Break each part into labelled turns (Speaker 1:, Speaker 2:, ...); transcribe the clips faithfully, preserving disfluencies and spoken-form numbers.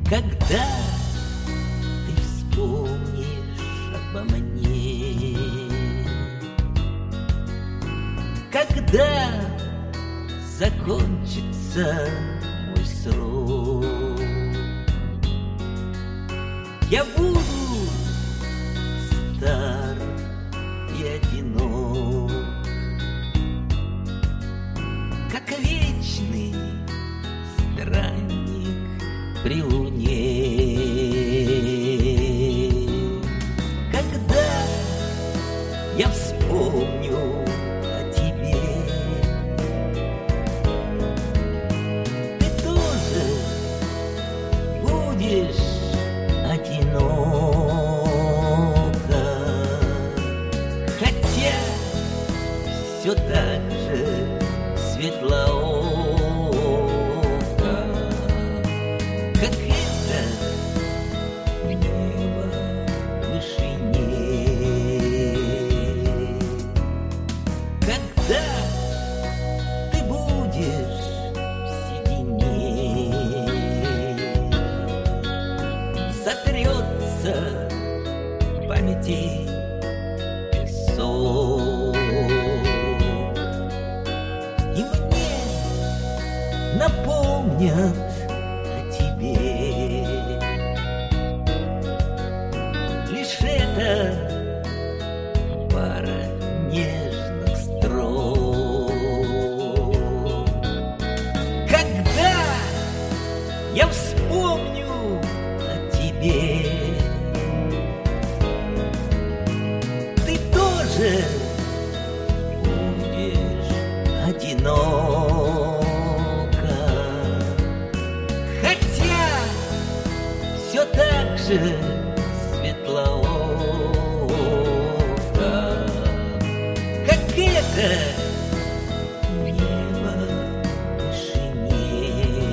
Speaker 1: Когда ты вспомнишь обо мне, когда закончится мой срок, я буду стар и одинок, как вечный странник при луне. Когда я вспомню о тебе, ты тоже будешь одинока, хотя все так же светлооко, как это небо в вышине. Когда ты будешь в седине, сотрется в памяти песок, и мне напомнят о тебе лишь это пара нежных строк. Когда я вспомню о тебе, ты тоже будешь одинока, хотя все так же светлооко, как это небо в вышине.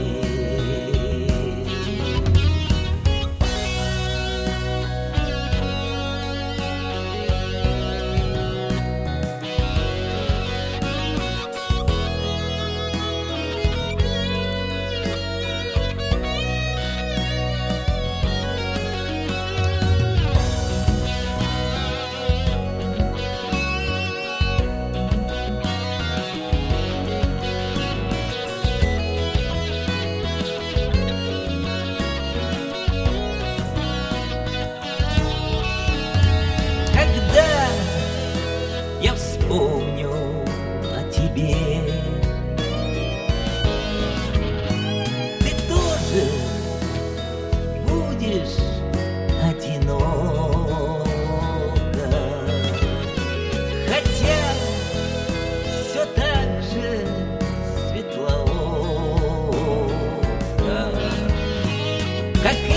Speaker 1: Когда я вспомню о тебе, ты тоже будешь одинока, хотя все так же светлооко, как